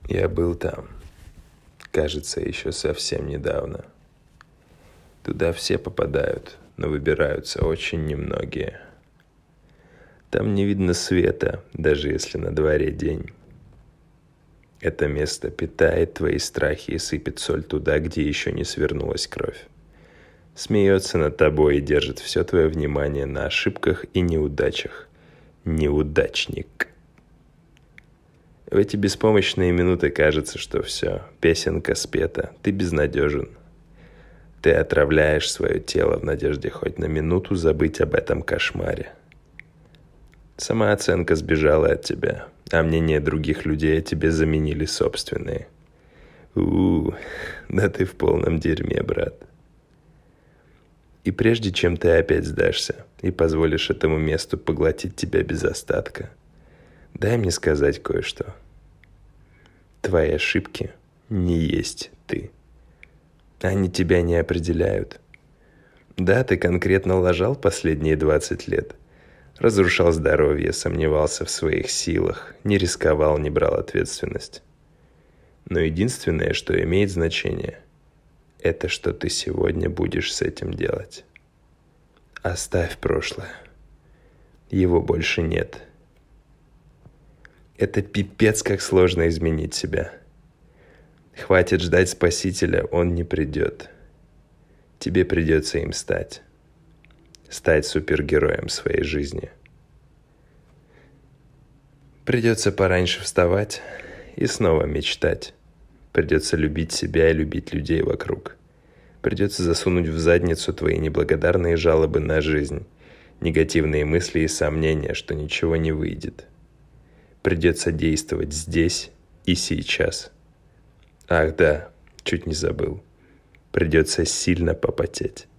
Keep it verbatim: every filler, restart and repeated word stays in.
Я был там, кажется, еще совсем недавно. Туда все попадают, но выбираются очень немногие. Там не видно света, даже если на дворе день. Это место питает твои страхи и сыпет соль туда, где еще не свернулась кровь. Смеется над тобой и держит все твое внимание на ошибках и неудачах. Неудачник. В эти беспомощные минуты кажется, что все, песенка спета, ты безнадежен. Ты отравляешь свое тело в надежде хоть на минуту забыть об этом кошмаре. Самооценка сбежала от тебя, а мнения других людей о тебе заменили собственные. У-у-у, да ты в полном дерьме, брат. И прежде чем ты опять сдашься и позволишь этому месту поглотить тебя без остатка, дай мне сказать кое-что. Твои ошибки не есть ты. Они тебя не определяют. Да, ты конкретно лажал последние двадцать лет. Разрушал здоровье, сомневался в своих силах, не рисковал, не брал ответственность. Но единственное, что имеет значение, это что ты сегодня будешь с этим делать. Оставь прошлое. Его больше нет. Это пипец, как сложно изменить себя. Хватит ждать Спасителя, он не придет. Тебе придется им стать. Стать супергероем своей жизни. Придется пораньше вставать и снова мечтать. Придется любить себя и любить людей вокруг. Придется засунуть в задницу твои неблагодарные жалобы на жизнь, негативные мысли и сомнения, что ничего не выйдет. Придется действовать здесь и сейчас. Ах да, чуть не забыл. Придется сильно попотеть.